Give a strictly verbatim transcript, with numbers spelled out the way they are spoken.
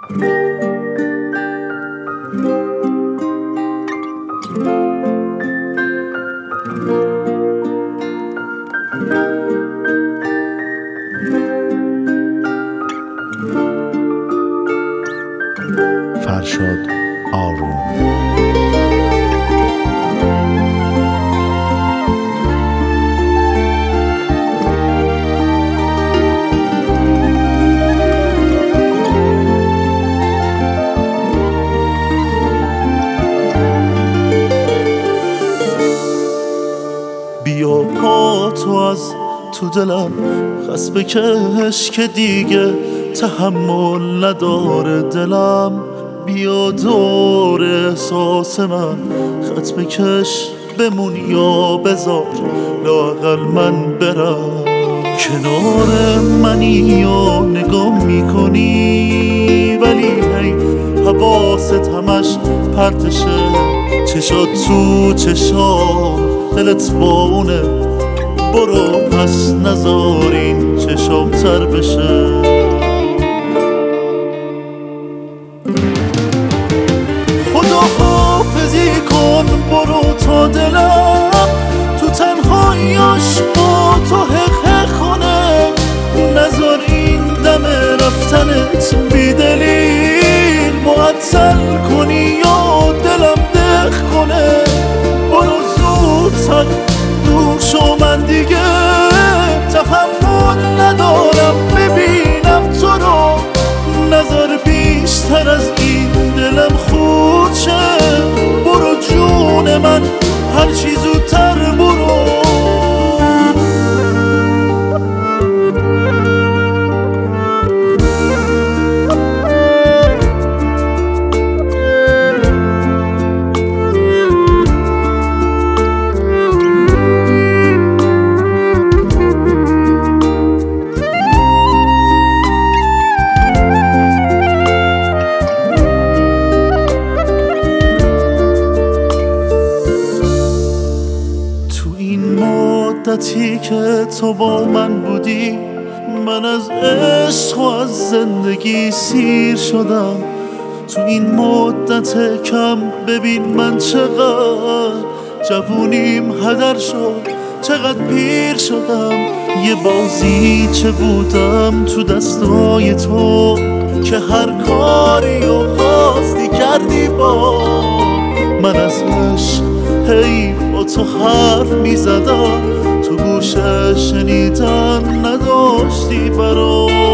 فرشاد آروم. بیا پا تو از تو دلم خس بکش که دیگه تحمل نداره دلم. بیا دور احساس من خط بکش بمون یا بذار لااقل من برم. کنار منی یا نگاه میکنی ولی هی حواست همش پرتشه. چشات تو چشام دلت بونه، برو پس نذار این چشام تر بشه. خدا حافظی کن برو تا دلم تو تنهاییاش با تو حق حق کنه. نذار این دم رفتنت بی دلیل معطل کنی یا دلم دق کنه. برو زودتر دور شو، من دیگه تحمل ندارم ببینم تو رو. نظر بیشتر از این دلم خورد شه. برو جون من هرچی زودتر برو. مدتی که تو با من بودی من از عشق و از زندگی سیر شدم. تو این مدت کم ببین من چقدر جوونیم هدر شد، چقدر پیر شدم. یه بازی چه بودم تو دستای تو که هر کاری و خواستی کردی با من. از عشق هی با تو حرف می زدم، تو گوشه شنیدن نداشتی برام.